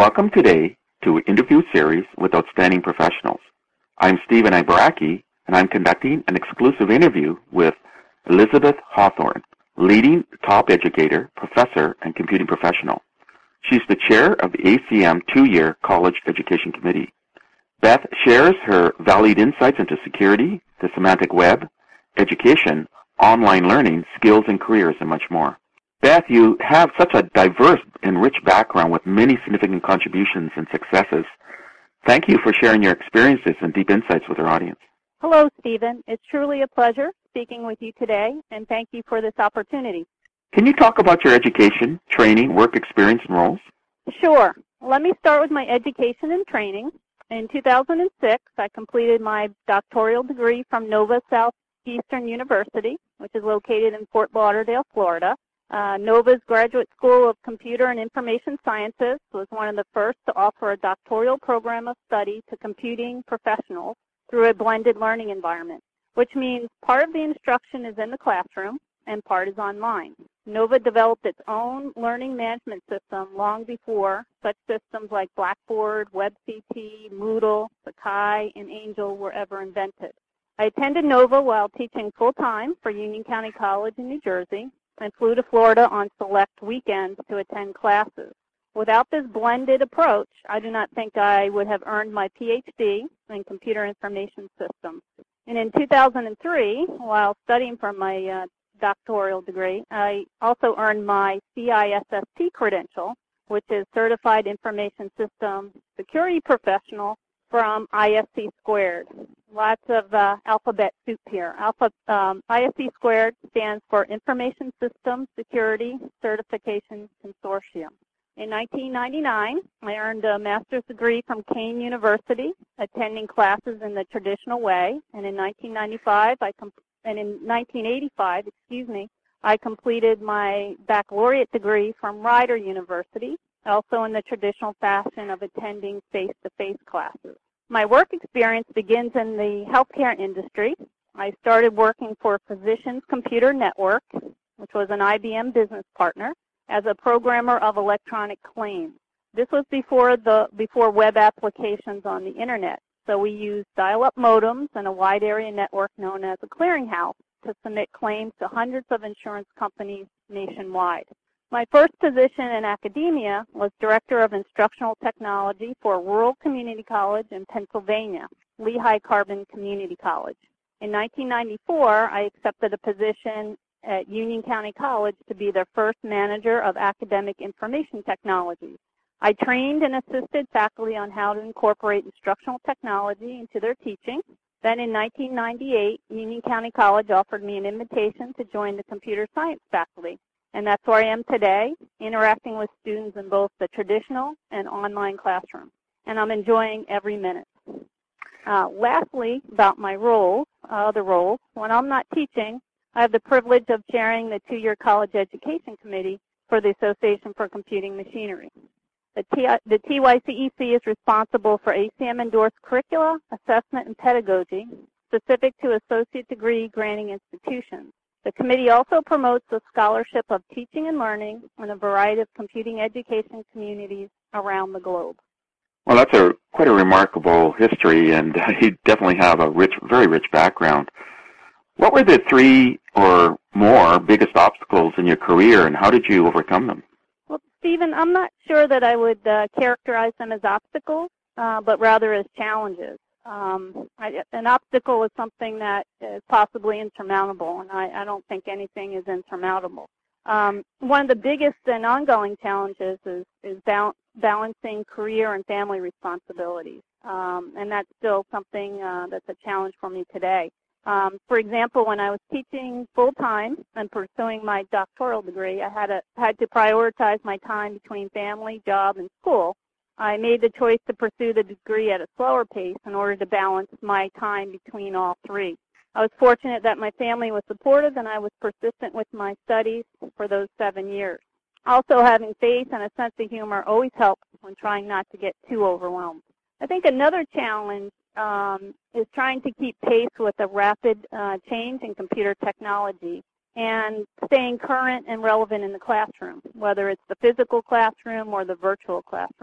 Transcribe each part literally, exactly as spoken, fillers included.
Welcome today to an interview series with outstanding professionals. I'm Stephen Ibaraki, and I'm conducting an exclusive interview with Elizabeth Hawthorne, leading top educator, professor, and computing professional. She's the chair of the A C M two-year College Education Committee. Beth shares her valued insights into security, the semantic web, education, online learning, skills and careers, and much more. Beth, you have such a diverse and rich background with many significant contributions and successes. Thank you for sharing your experiences and deep insights with our audience. Hello, Stephen. It's truly a pleasure speaking with you today, and thank you for this opportunity. Can you talk about your education, training, work experience, and roles? Sure. Let me start with my education and training. In two thousand six, I completed my doctoral degree from Nova Southeastern University, which is located in Fort Lauderdale, Florida. Uh, Nova's Graduate School of Computer and Information Sciences was one of the first to offer a doctoral program of study to computing professionals through a blended learning environment, which means part of the instruction is in the classroom and part is online. Nova developed its own learning management system long before such systems like Blackboard, WebCT, Moodle, Sakai, and Angel were ever invented. I attended Nova while teaching full-time for Union County College in New Jersey, and flew to Florida on select weekends to attend classes. Without this blended approach, I do not think I would have earned my P H D in computer information systems. And in two thousand three, while studying for my uh, doctoral degree, I also earned my C I S S P credential, which is Certified Information System Security Professional from I S C Squared. Lots of uh, alphabet soup here. Alpha, um, I S C Squared stands for Information Systems Security Certification Consortium. In nineteen ninety-nine, I earned a master's degree from Kean University, attending classes in the traditional way. And in nineteen ninety-five, I com- and in nineteen eighty-five, excuse me, I completed my baccalaureate degree from Rider University, also in the traditional fashion of attending face-to-face classes. My work experience begins in the healthcare industry. I started working for Physicians Computer Network, which was an I B M business partner, as a programmer of electronic claims. This was before the before web applications on the internet, so we used dial-up modems and a wide area network known as a clearinghouse to submit claims to hundreds of insurance companies nationwide. My first position in academia was Director of Instructional Technology for Rural Community College in Pennsylvania, Lehigh Carbon Community College. In nineteen ninety-four, I accepted a position at Union County College to be their first manager of academic information technologies. I trained and assisted faculty on how to incorporate instructional technology into their teaching. Then in nineteen ninety-eight, Union County College offered me an invitation to join the computer science faculty. And that's where I am today, interacting with students in both the traditional and online classroom. And I'm enjoying every minute. Uh, lastly, about my roles, uh, other roles, when I'm not teaching, I have the privilege of chairing the two-year College Education Committee for the Association for Computing Machinery. The, T the T Y C E C is responsible for A C M-endorsed curricula, assessment, and pedagogy specific to associate degree granting institutions. The committee also promotes the scholarship of teaching and learning in a variety of computing education communities around the globe. Well, that's a quite a remarkable history, and you definitely have a rich, very rich background. What were the three or more biggest obstacles in your career, and how did you overcome them? Well, Stephen, I'm not sure that I would uh, characterize them as obstacles, uh, but rather as challenges. Um, I, an obstacle is something that is possibly insurmountable, and I, I don't think anything is insurmountable. Um, one of the biggest and ongoing challenges is, is bal- balancing career and family responsibilities, um, and that's still something uh, that's a challenge for me today. Um, for example, when I was teaching full-time and pursuing my doctoral degree, I had, a, had to prioritize my time between family, job, and school. I made the choice to pursue the degree at a slower pace in order to balance my time between all three. I was fortunate that my family was supportive and I was persistent with my studies for those seven years. Also, having faith and a sense of humor always helps when trying not to get too overwhelmed. I think another challenge um, is trying to keep pace with the rapid uh, change in computer technology and staying current and relevant in the classroom, whether it's the physical classroom or the virtual classroom.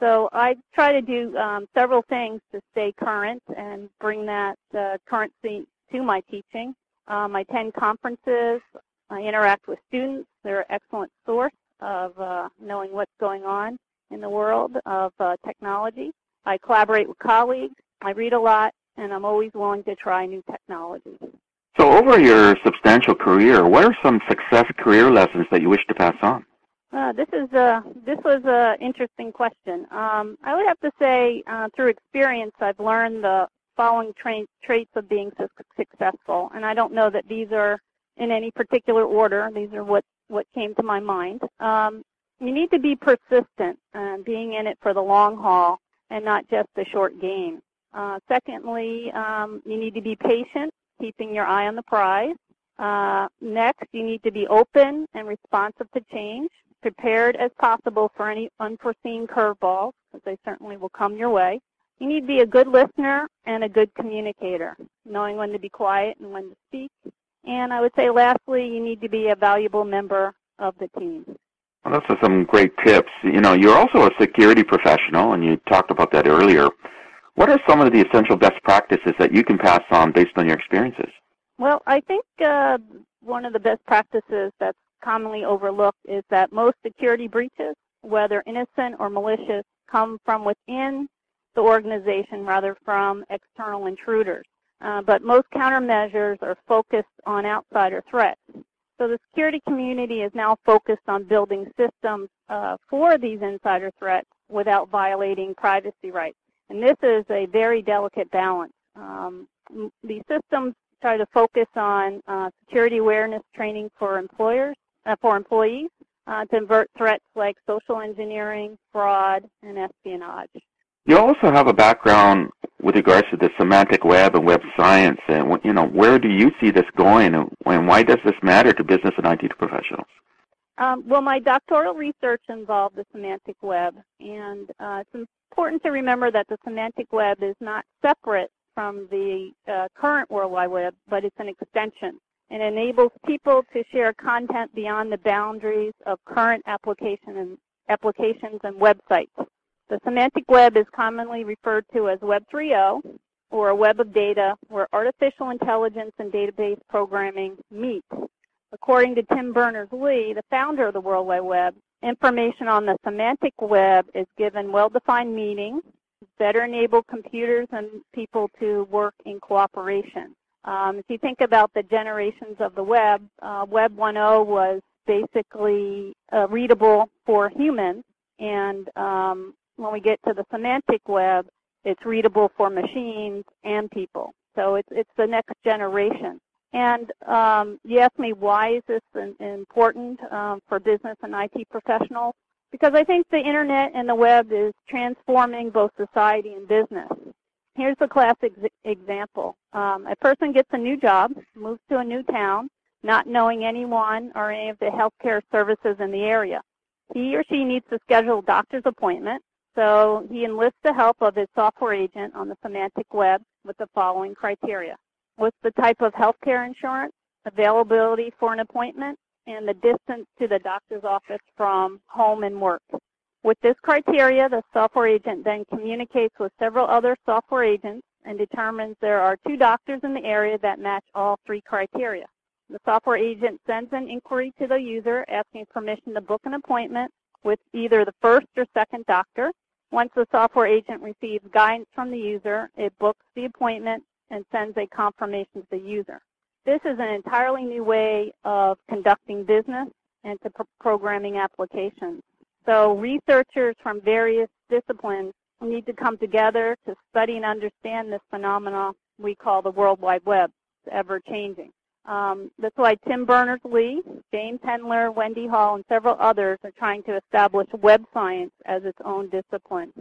So I try to do um, several things to stay current and bring that uh, currency to my teaching. Um, I attend conferences. I interact with students. They're an excellent source of uh, knowing what's going on in the world of uh, technology. I collaborate with colleagues. I read a lot, and I'm always willing to try new technologies. So over your substantial career, what are some success career lessons that you wish to pass on? Uh, this is a, this was an interesting question. Um, I would have to say, uh, through experience, I've learned the following tra- traits of being su- successful, and I don't know that these are in any particular order. These are what, what came to my mind. Um, you need to be persistent, uh, being in it for the long haul and not just the short game. Uh, secondly, um, you need to be patient, keeping your eye on the prize. Uh, next, you need to be open and responsive to change, prepared as possible for any unforeseen curveballs, because they certainly will come your way. You need to be a good listener and a good communicator, knowing when to be quiet and when to speak. And I would say, lastly, you need to be a valuable member of the team. Well, those are some great tips. You know, you're also a security professional, and you talked about that earlier. What are some of the essential best practices that you can pass on based on your experiences? Well, I think uh, one of the best practices that's commonly overlooked is that most security breaches, whether innocent or malicious, come from within the organization rather from external intruders. Uh, but most countermeasures are focused on outsider threats. So the security community is now focused on building systems uh, for these insider threats without violating privacy rights. And this is a very delicate balance. Um, these systems try to focus on uh, security awareness training for employers, uh, for employees, uh, to avert threats like social engineering, fraud, and espionage. You also have a background with regards to the semantic web and web science. And you know, where do you see this going, and why does this matter to business and I T professionals? Um, well, my doctoral research involved the semantic web, and uh, it's important to remember that the semantic web is not separate from the uh, current World Wide Web, but it's an extension. It enables people to share content beyond the boundaries of current application and applications and websites. The semantic web is commonly referred to as Web three point oh, or a web of data where artificial intelligence and database programming meet. According to Tim Berners-Lee, the founder of the World Wide Web, information on the semantic web is given well-defined meaning, better enable computers and people to work in cooperation. Um, if you think about the generations of the web, uh, Web one point oh was basically uh, readable for humans, and um, when we get to the semantic web, it's readable for machines and people. So it's, it's the next generation. And um, you asked me, why is this important um, for business and I T professionals? Because I think the Internet and the web is transforming both society and business. Here's a classic example. Um, a person gets a new job, moves to a new town, not knowing anyone or any of the healthcare services in the area. He or she needs to schedule a doctor's appointment, so he enlists the help of his software agent on the semantic web with the following criteria. What's the type of healthcare insurance, availability for an appointment, and the distance to the doctor's office from home and work. With this criteria, the software agent then communicates with several other software agents and determines there are two doctors in the area that match all three criteria. The software agent sends an inquiry to the user asking permission to book an appointment with either the first or second doctor. Once the software agent receives guidance from the user, it books the appointment and sends a confirmation to the user. This is an entirely new way of conducting business and to pro- programming applications. So researchers from various disciplines need to come together to study and understand this phenomenon we call the World Wide Web. It's ever-changing. Um, that's why Tim Berners-Lee, James Hendler, Wendy Hall, and several others are trying to establish web science as its own discipline.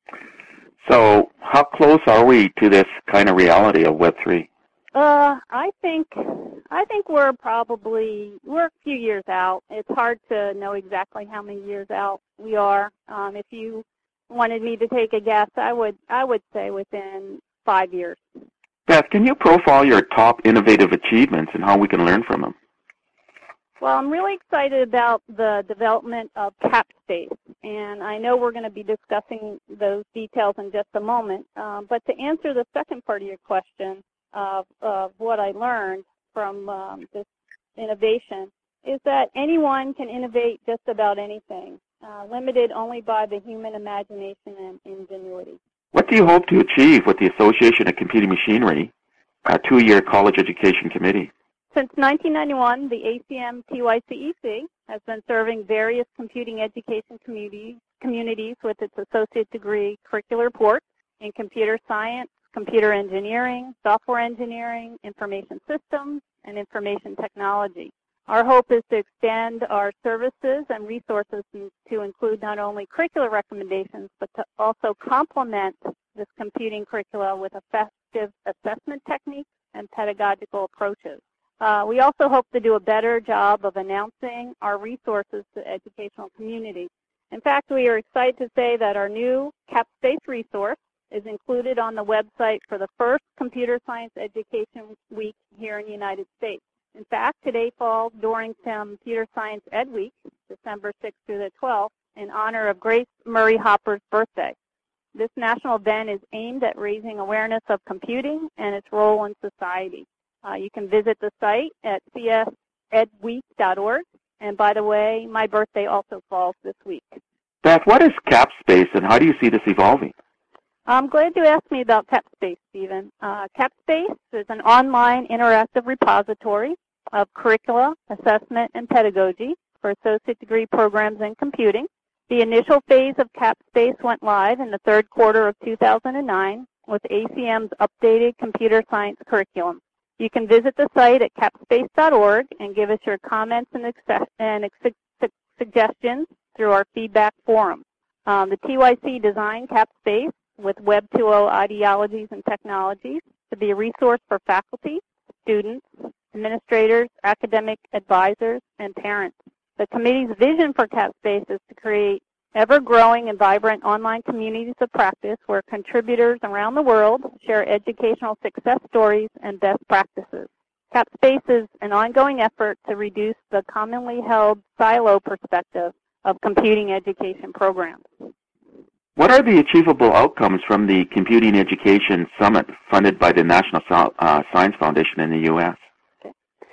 So how close are we to this kind of reality of Web three? Uh, I think I think we're probably we're a few years out. It's hard to know exactly how many years out we are. Um, if you wanted me to take a guess, I would I would say within five years. Beth, can you profile your top innovative achievements and how we can learn from them? Well, I'm really excited about the development of CapSpace. and I know we're going to be discussing those details in just a moment. Um, but to answer the second part of your question of, of what I learned from um, this innovation is that anyone can innovate just about anything, uh, limited only by the human imagination and ingenuity. What do you hope to achieve with the Association of Computing Machinery, a two-year college education committee? Since nineteen ninety-one, the A C M T Y C E C has been serving various computing education communities, communities with its associate degree curricular reports in computer science, computer engineering, software engineering, information systems, and information technology. Our hope is to extend our services and resources to include not only curricular recommendations, but to also complement this computing curricula with effective assessment techniques and pedagogical approaches. Uh, we also hope to do a better job of announcing our resources to the educational community. In fact, we are excited to say that our new CapSpace resource is included on the website for the first Computer Science Education Week here in the United States. In fact, today falls during Computer Science Ed Week, December sixth through the twelfth, in honor of Grace Murray Hopper's birthday. This national event is aimed at raising awareness of computing and its role in society. Uh, you can visit the site at c s ed week dot org. And by the way, my birthday also falls this week. Beth, what is CapSpace and how do you see this evolving? I'm glad you asked me about CapSpace, Stephen. Uh, CapSpace is an online interactive repository of curricula, assessment, and pedagogy for associate degree programs in computing. The initial phase of CapSpace went live in the third quarter of two thousand nine with A C M's updated computer science curriculum. You can visit the site at capspace dot org and give us your comments and, and suggestions through our feedback forum. Um, the T Y C designed CapSpace with Web two point oh ideologies and technologies to be a resource for faculty, students, administrators, academic advisors, and parents. The committee's vision for CapSpace is to create ever-growing and vibrant online communities of practice where contributors around the world share educational success stories and best practices. CapSpace is an ongoing effort to reduce the commonly held silo perspective of computing education programs. What are the achievable outcomes from the Computing Education Summit funded by the National uh, Science Foundation in the U S? Okay.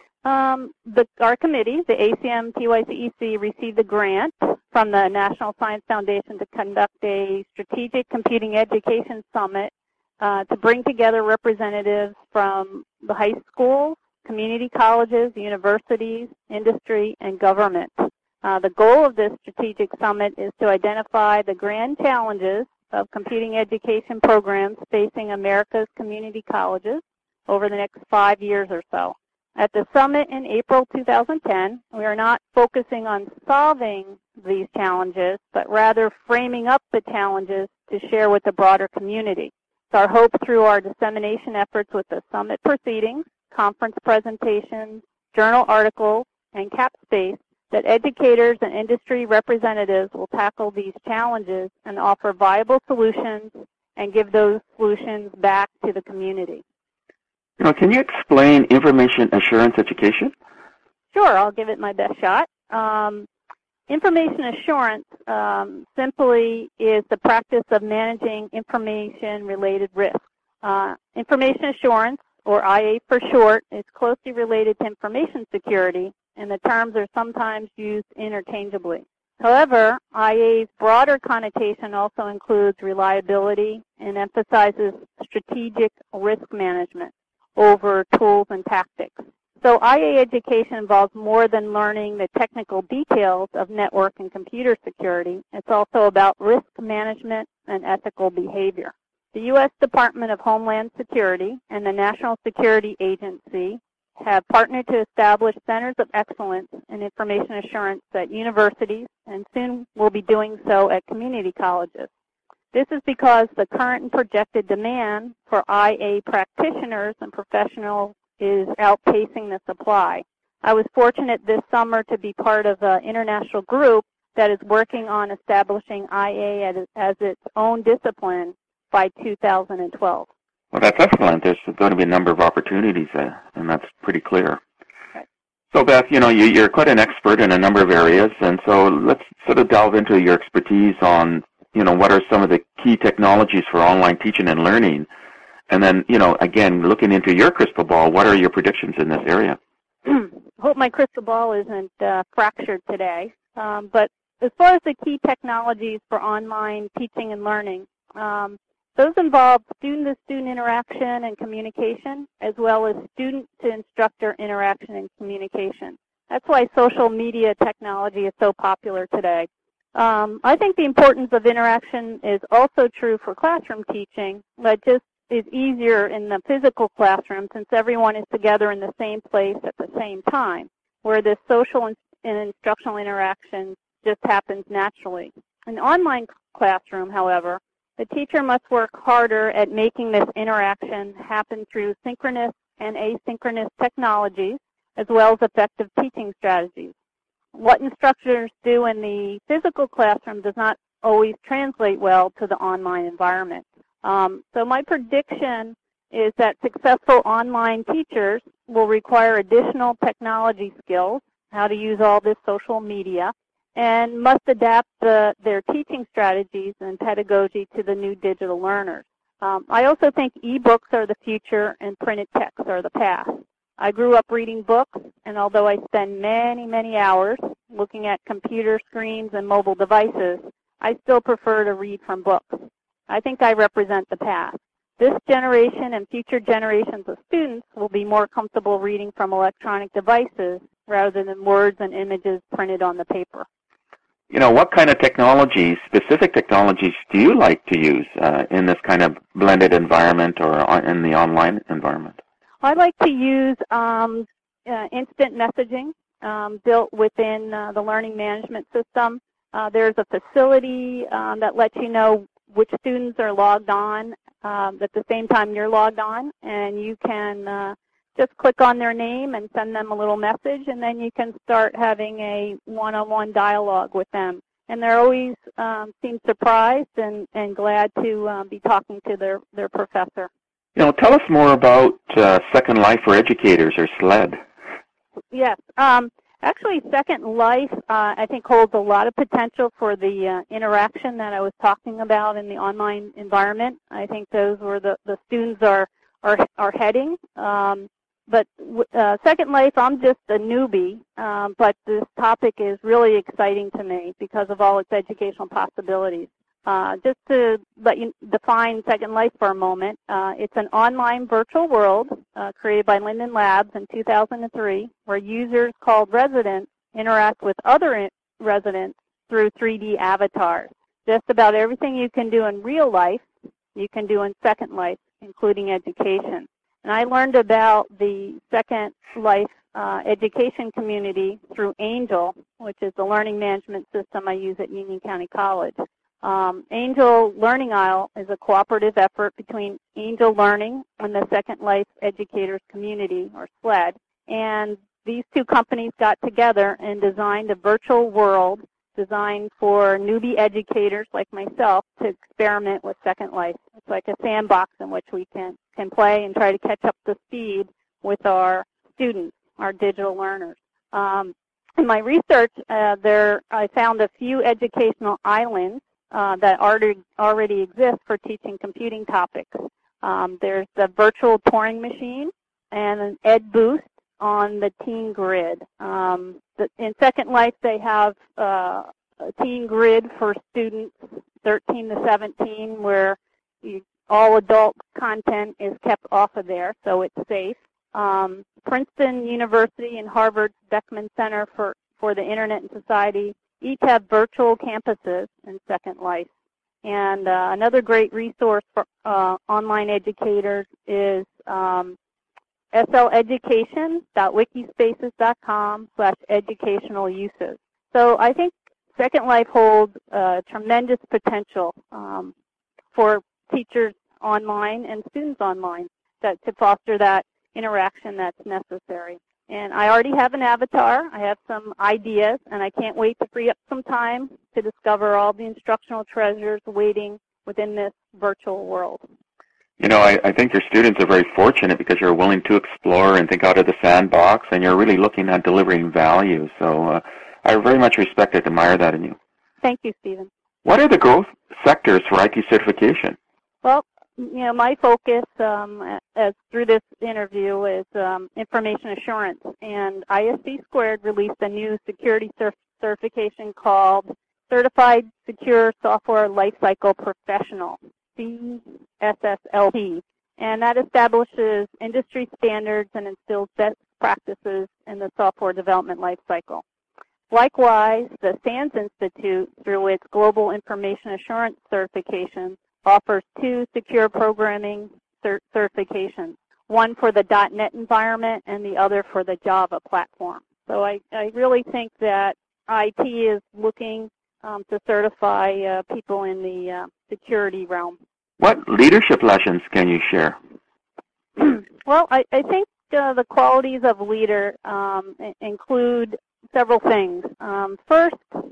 Um, the, our committee, the A C M T Y C E C, received a grant from the National Science Foundation to conduct a strategic computing education summit uh, to bring together representatives from the high schools, community colleges, universities, industry, and government. Uh, the goal of this strategic summit is to identify the grand challenges of computing education programs facing America's community colleges over the next five years or so. At the summit in April two thousand ten, we are not focusing on solving these challenges, but rather framing up the challenges to share with the broader community. It's our hope through our dissemination efforts with the summit proceedings, conference presentations, journal articles, and CapSpace that educators and industry representatives will tackle these challenges and offer viable solutions and give those solutions back to the community. You know, can you explain information assurance education? Sure, I'll give it my best shot. Um, information assurance um, simply is the practice of managing information-related risks. Uh, information assurance, or I A for short, is closely related to information security, and the terms are sometimes used interchangeably. However, I A's broader connotation also includes reliability and emphasizes strategic risk management over tools and tactics. So I A education involves more than learning the technical details of network and computer security. It's also about risk management and ethical behavior. The U S Department of Homeland Security and the National Security Agency have partnered to establish centers of excellence in information assurance at universities and soon will be doing so at community colleges. This is because the current and projected demand for I A practitioners and professionals is outpacing the supply. I was fortunate this summer to be part of an international group that is working on establishing I A as, as its own discipline by two thousand twelve. Well, that's excellent. There's going to be a number of opportunities, uh, and that's pretty clear. Right. So Beth, you know, you, you're quite an expert in a number of areas, and so let's sort of delve into your expertise on, you know, what are some of the key technologies for online teaching and learning, and then, you know, again, looking into your crystal ball, what are your predictions in this area? Hope my crystal ball isn't uh, fractured today, um, but as far as the key technologies for online teaching and learning, um, those involve student-to-student interaction and communication, as well as student-to-instructor interaction and communication. That's why social media technology is so popular today. Um, I think the importance of interaction is also true for classroom teaching, but just is easier in the physical classroom since everyone is together in the same place at the same time, where this social and instructional interaction just happens naturally. In the online classroom, however, the teacher must work harder at making this interaction happen through synchronous and asynchronous technologies, as well as effective teaching strategies. What instructors do in the physical classroom does not always translate well to the online environment. Um, so my prediction is that successful online teachers will require additional technology skills, how to use all this social media, and must adapt the, their teaching strategies and pedagogy to the new digital learners. Um, I also think e-books are the future and printed texts are the past. I grew up reading books, and although I spend many, many hours looking at computer screens and mobile devices, I still prefer to read from books. I think I represent the past. This generation and future generations of students will be more comfortable reading from electronic devices rather than words and images printed on the paper. You know, what kind of technologies, specific technologies, do you like to use uh, in this kind of blended environment or on, in the online environment? I like to use um, uh, instant messaging um, built within uh, the learning management system. Uh, there's a facility um, that lets you know which students are logged on um, at the same time you're logged on, and you can uh, just click on their name and send them a little message, and then you can start having a one-on-one dialogue with them. And they're always um, seem surprised and, and glad to uh, be talking to their, their professor. You know, tell us more about uh, Second Life for Educators, or SLED. Yes. Um, actually, Second Life, uh, I think, holds a lot of potential for the uh, interaction that I was talking about in the online environment. I think those were the, the students are, are, are heading. Um, but uh, Second Life, I'm just a newbie, um, but this topic is really exciting to me because of all its educational possibilities. Uh, just to let you define Second Life for a moment, uh, it's an online virtual world uh, created by Linden Labs in two thousand three where users called residents interact with other residents through three D avatars. Just about everything you can do in real life, you can do in Second Life, including education. And I learned about the Second Life uh, education community through Angel, which is the learning management system I use at Union County College. Um, Angel Learning Isle is a cooperative effort between Angel Learning and the Second Life Educators Community, or SLED, and these two companies got together and designed a virtual world designed for newbie educators like myself to experiment with Second Life. It's like a sandbox in which we can, can play and try to catch up to speed with our students, our digital learners. Um, in my research, uh, there I found a few educational islands Uh, that already, already exist for teaching computing topics. Um, there's the virtual Turing machine and an Ed Boost on the Teen Grid. Um, the, in Second Life, they have uh, a Teen Grid for students thirteen to seventeen where you, all adult content is kept off of there, so it's safe. Um, Princeton University and Harvard's Beckman Center for, for the Internet and Society each have virtual campuses in Second Life. And uh, another great resource for uh, online educators is um, sleducation.wikispaces.com slash educational uses. So I think Second Life holds uh, tremendous potential um, for teachers online and students online that, to foster that interaction that's necessary. And I already have an avatar. I have some ideas, and I can't wait to free up some time to discover all the instructional treasures waiting within this virtual world. You know, I, I think your students are very fortunate because you're willing to explore and think out of the sandbox, and you're really looking at delivering value. So uh, I very much respect and admire that in you. Thank you, Stephen. What are the growth sectors for I T certification? Well, you know, my focus um, as through this interview is um, information assurance, and I S C Squared released a new security cert certification called Certified Secure Software Lifecycle Professional, C S S L P, and that establishes industry standards and instills best practices in the software development lifecycle. Likewise, the SANS Institute, through its Global Information Assurance certification, offers two secure programming cert certifications, one for the dot net environment and the other for the Java platform. So I, I really think that I T is looking um, to certify uh, people in the uh, security realm. What leadership lessons can you share? Well, I, I think uh, the qualities of a leader um, include several things. Um, first,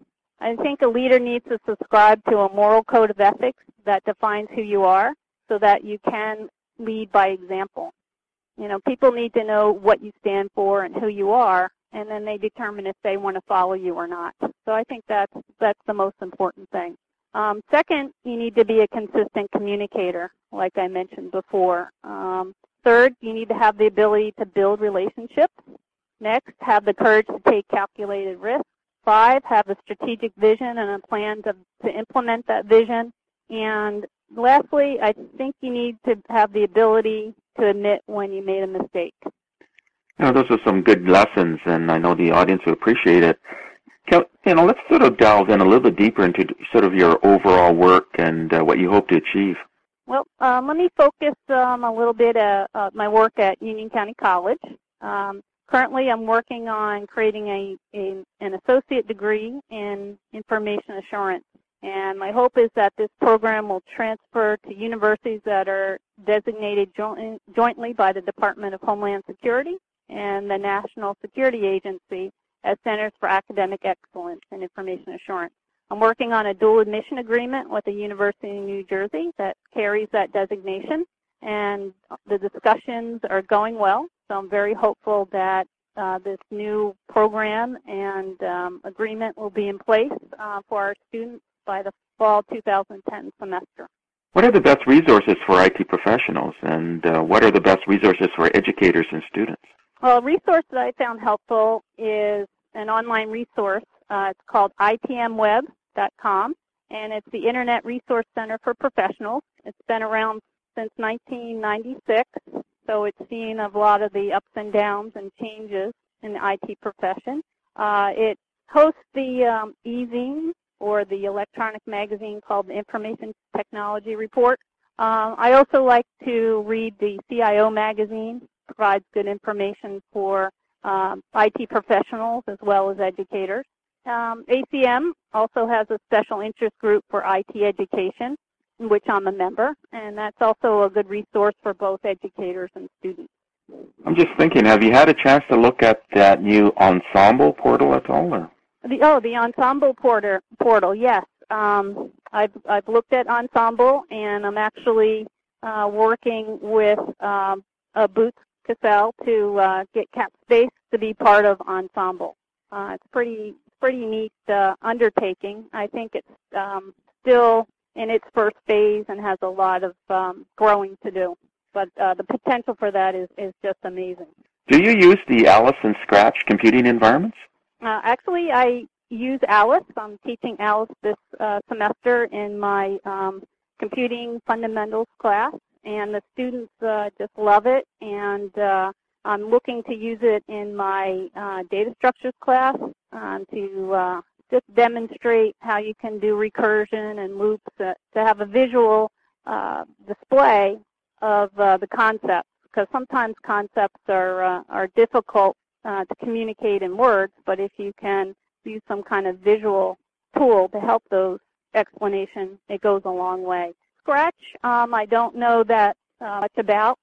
I think a leader needs to subscribe to a moral code of ethics that defines who you are so that you can lead by example. You know, people need to know what you stand for and who you are, and then they determine if they want to follow you or not. So I think that's, that's the most important thing. Um, second, you need to be a consistent communicator, like I mentioned before. Um, third, you need to have the ability to build relationships. Next, have the courage to take calculated risks. Five, have a strategic vision and a plan to, to implement that vision. And lastly, I think you need to have the ability to admit when you made a mistake. You know, those are some good lessons, and I know the audience will appreciate it. Can, you know, let's sort of delve in a little bit deeper into sort of your overall work and uh, what you hope to achieve. Well, um, let me focus um, a little bit at uh, my work at Union County College. Um, currently, I'm working on creating a, a an associate degree in information assurance, and my hope is that this program will transfer to universities that are designated joint, jointly by the Department of Homeland Security and the National Security Agency as Centers for Academic Excellence in Information Assurance. I'm working on a dual admission agreement with a university in New Jersey that carries that designation, and the discussions are going well, so I'm very hopeful that uh, this new program and um, agreement will be in place uh, for our students by the fall two thousand ten semester. What are the best resources for I T professionals, and uh, what are the best resources for educators and students? Well, a resource that I found helpful is an online resource. Uh, it's called I T M web dot com, and it's the Internet Resource Center for Professionals. It's been around since nineteen ninety-six, so it's seen a lot of the ups and downs and changes in the I T profession. Uh, it hosts the um, e-zine, or the electronic magazine called the Information Technology Report. Um, I also like to read the C I O magazine. It provides good information for um, I T professionals as well as educators. Um, A C M also has a special interest group for I T education, in which I'm a member, and that's also a good resource for both educators and students. I'm just thinking, have you had a chance to look at that new Ensemble portal at all? Or? The, oh, the Ensemble porter, portal, yes. Um, I've, I've looked at Ensemble, and I'm actually uh, working with um, uh, Boots Cassell to uh, get CapSpace to be part of Ensemble. Uh, it's pretty pretty neat uh, undertaking. I think it's um, still in its first phase and has a lot of um, growing to do. But uh, the potential for that is, is just amazing. Do you use the Alice and Scratch computing environments? Uh, actually, I use Alice. I'm teaching Alice this uh, semester in my um, computing fundamentals class, and the students uh, just love it, and uh, I'm looking to use it in my uh, data structures class um, to uh, just demonstrate how you can do recursion and loops, uh, to have a visual uh, display of uh, the concepts, because sometimes concepts are, uh, are difficult uh, to communicate in words, but if you can use some kind of visual tool to help those explanations, it goes a long way. Scratch, um, I don't know that uh, much about.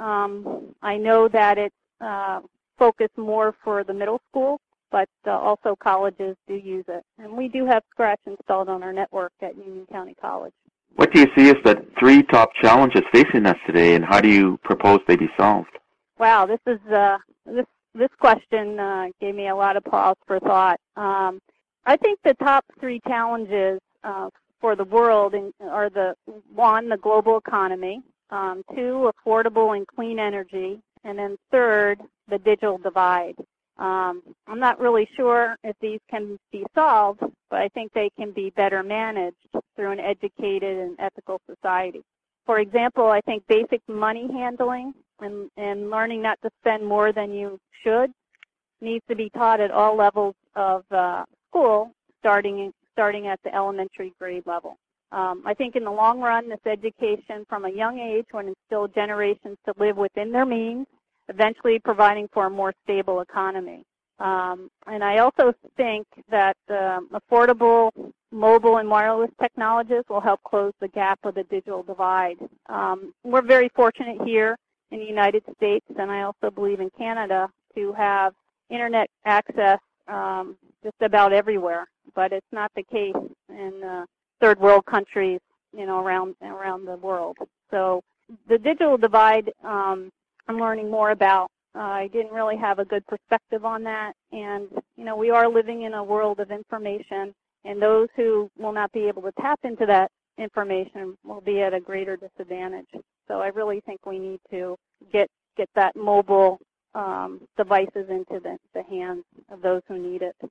Um, I know that it's uh, focused more for the middle school, but uh, also colleges do use it. And we do have Scratch installed on our network at Union County College. What do you see as the three top challenges facing us today, and how do you propose they be solved? Wow, this is uh, this this question uh, gave me a lot of pause for thought. Um, I think the top three challenges uh, for the world are the one, the global economy, um, two, affordable and clean energy, and then third, the digital divide. Um, I'm not really sure if these can be solved, but I think they can be better managed through an educated and ethical society. For example, I think basic money handling and, and learning not to spend more than you should needs to be taught at all levels of uh, school, starting starting at the elementary grade level. Um, I think in the long run, this education from a young age will instill generations to live within their means, eventually providing for a more stable economy. Um, and I also think that um, affordable mobile and wireless technologies will help close the gap of the digital divide. Um, we're very fortunate here in the United States, and I also believe in Canada, to have internet access um, just about everywhere. But it's not the case in uh, third world countries, you know, around around the world. So the digital divide, um, I'm learning more about. Uh, I didn't really have a good perspective on that, and you know, we are living in a world of information, and those who will not be able to tap into that information will be at a greater disadvantage. So I really think we need to get get that mobile um, devices into the, the hands of those who need it.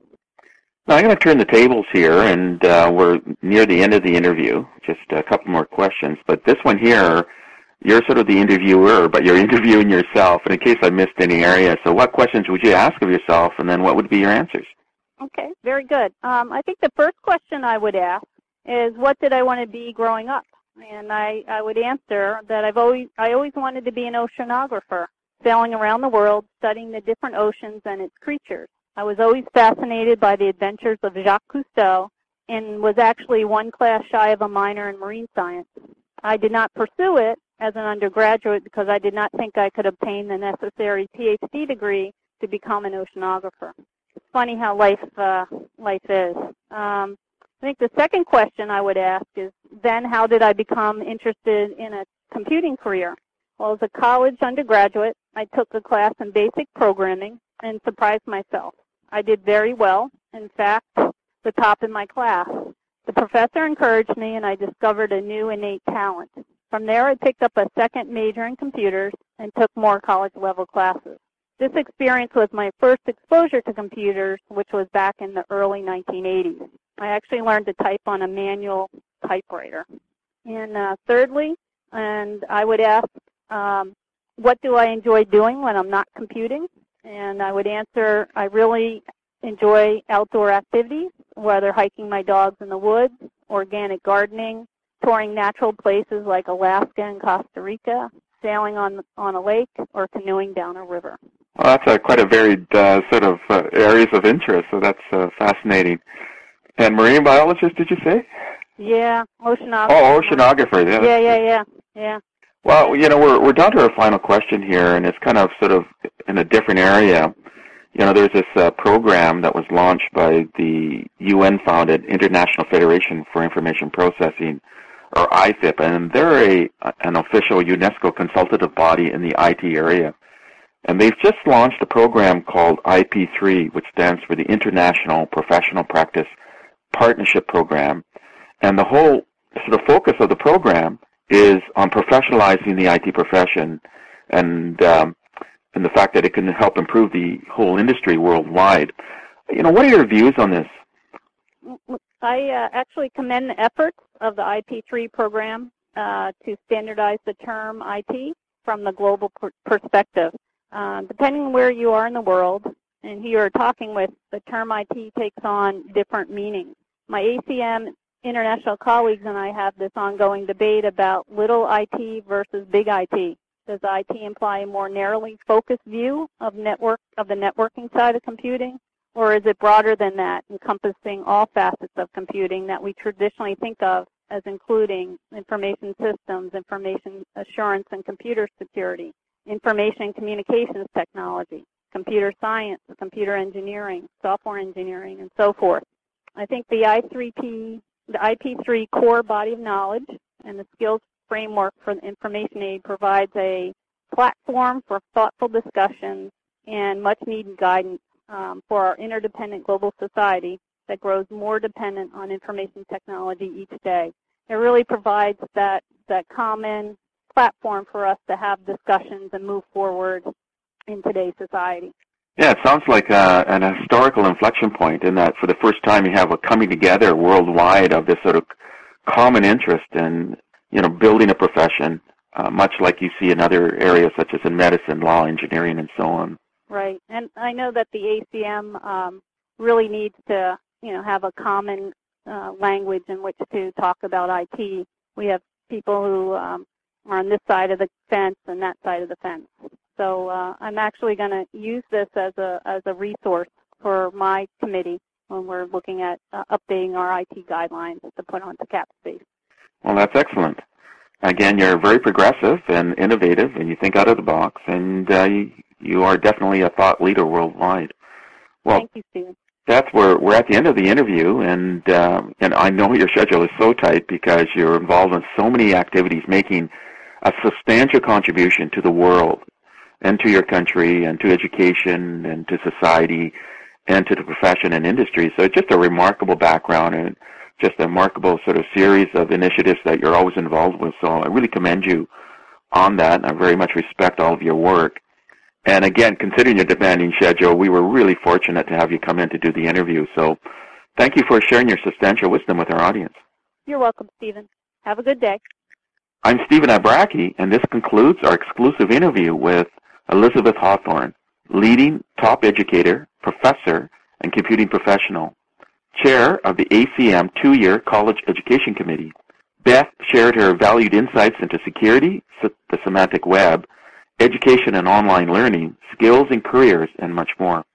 Now, I'm going to turn the tables here, and uh, we're near the end of the interview. Just a couple more questions, but this one here, you're sort of the interviewer, but you're interviewing yourself, and in case I missed any area. So what questions would you ask of yourself, and then what would be your answers? Okay, very good. Um, I think the first question I would ask is, what did I want to be growing up? And I, I would answer that I've always I always wanted to be an oceanographer, sailing around the world, studying the different oceans and its creatures. I was always fascinated by the adventures of Jacques Cousteau and was actually one class shy of a minor in marine science. I did not pursue it as an undergraduate because I did not think I could obtain the necessary P H D degree to become an oceanographer. It's funny how life uh, life is. Um, I think the second question I would ask is, then how did I become interested in a computing career? Well, as a college undergraduate, I took a class in basic programming and surprised myself. I did very well, in fact, the top in my class. The professor encouraged me, and I discovered a new innate talent. From there, I picked up a second major in computers and took more college-level classes. This experience was my first exposure to computers, which was back in the early nineteen eighties. I actually learned to type on a manual typewriter. And uh, thirdly, and I would ask, um, what do I enjoy doing when I'm not computing? And I would answer, I really enjoy outdoor activities, whether hiking my dogs in the woods, organic gardening, touring natural places like Alaska and Costa Rica, sailing on on a lake, or canoeing down a river. Well, that's uh, quite a varied uh, sort of uh, areas of interest, so that's uh, fascinating. And marine biologist, did you say? Yeah, oceanographer. Oh, oceanographer. Yeah, yeah, yeah, yeah, yeah. Well, you know, we're we're down to our final question here, and it's kind of sort of in a different area. You know, there's this uh, program that was launched by the U N-founded International Federation for Information Processing, or I F I P, and they're a an official UNESCO consultative body in the I T area. And they've just launched a program called I P three, which stands for the International Professional Practice Partnership Program. And the whole sort of focus of the program is on professionalizing the I T profession, and um, and the fact that it can help improve the whole industry worldwide. You know, what are your views on this? I uh, actually commend the efforts of the I P three program uh, to standardize the term I T from the global per- perspective. Uh, depending on where you are in the world and who you're talking with, the term I T takes on different meanings. My A C M international colleagues and I have this ongoing debate about little I T versus big I T. Does I T imply a more narrowly focused view of network of the networking side of computing, or is it broader than that, encompassing all facets of computing that we traditionally think of as including information systems, information assurance and computer security, information and communications technology, computer science, computer engineering, software engineering, and so forth? I think the I three P The I P three core body of knowledge and the skills framework for the information aid provides a platform for thoughtful discussions and much-needed guidance um, for our interdependent global society that grows more dependent on information technology each day. It really provides that, that common platform for us to have discussions and move forward in today's society. Yeah, it sounds like a, an historical inflection point in that for the first time you have a coming together worldwide of this sort of common interest in, you know, building a profession, uh, much like you see in other areas such as in medicine, law, engineering, and so on. Right, and I know that the A C M um, really needs to, you know, have a common uh, language in which to talk about I T. We have people who um, are on this side of the fence and that side of the fence. So uh, I'm actually going to use this as a as a resource for my committee when we're looking at uh, updating our I T guidelines to put onto CapSpace. Well, that's excellent. Again, you're very progressive and innovative, and you think out of the box, and uh, you, you are definitely a thought leader worldwide. Well, thank you, Stephen. That's where we're at the end of the interview, and uh, and I know your schedule is so tight because you're involved in so many activities, making a substantial contribution to the world, and to your country, and to education, and to society, and to the profession and industry. So it's just a remarkable background and just a remarkable sort of series of initiatives that you're always involved with. So I really commend you on that, and I very much respect all of your work. And again, considering your demanding schedule, we were really fortunate to have you come in to do the interview. So thank you for sharing your substantial wisdom with our audience. You're welcome, Stephen. Have a good day. I'm Stephen Ibaraki, and this concludes our exclusive interview with Elizabeth Hawthorne, leading top educator, professor, and computing professional, chair of the A C M two-year College Education Committee. Beth shared her valued insights into security, the semantic web, education and online learning, skills and careers, and much more.